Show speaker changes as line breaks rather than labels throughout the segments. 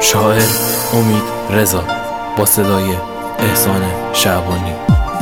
شاعر امید رضا با صدای احسان شعبانی.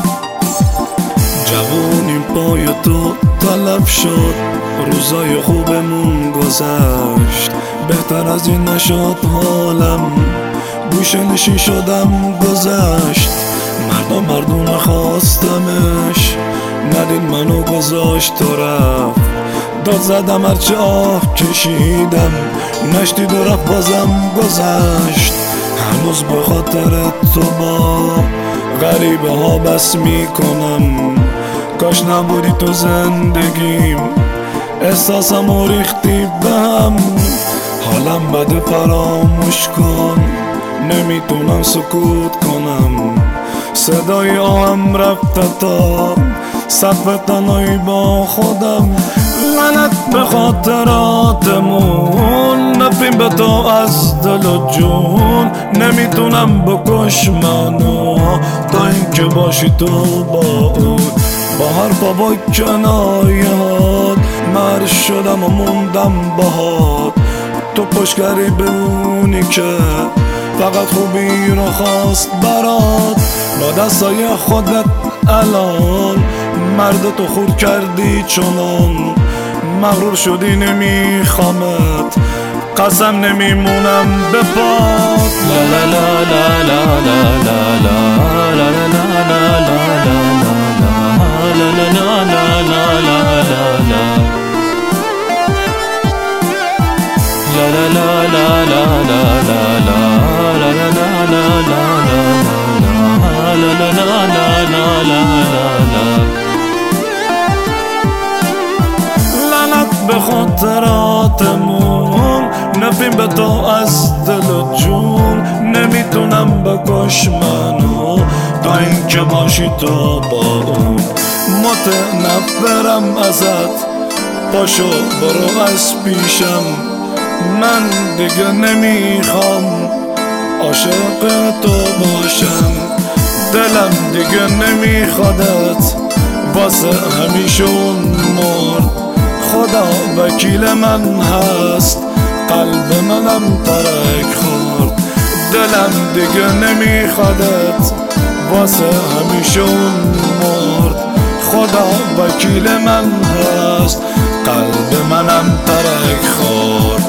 جوونیم پای تو طلب شد، روزای خوبمون گذشت، بهتر از این نشد حالم، گوشه نشین شدم گذشت. مردم خواستمش، ندید منو گذاشت تو رفت، داد زدم هرچه آه کشیدم، نشدید و رفت بازم گذشت. هنوز به خاطر تو با غریبه ها بس میکنم، کاش نبودی تو زندگیم، احساسم و ریختی بهم، حالم بده فراموش کن، نمیتونم سکوت کنم، صدای آهم رفت تا سقف تنهایی با خودم. لعنت به خاطراتمون، نفیم به تو از دل و جون، نمیتونم بکش منو تا اینکه باشی تو با اون. با حرفا با کنایات مر شدم و موندم باهات، تو پشتگری به اونی که فقط خوبی رو خواست برات. با دستای خودت الان مرد تو خود کردی، چنان مغرور شدی نمیخوامت، قسم نمیمونم به پات. لا لا لا لا لا لا لا لا لا لا لعنت به خاطراتمون، نفیم به تو از دل و جون، نمیتونم بکش منو تا اینکه باشی تو با اون. متنفرم ازت، پاشو برو از پیشم، من دیگه نمیخوام عاشق تو باشم، دلم دیگه نمیخوادت، واسه همیشه اون مرد، خدا وکیل من هست، قلب منم ترک خورد، دلم دیگه نمیخوادت، واسه همیشه اون مرد، خدا وکیل من هست، قلب منم ترک خورد.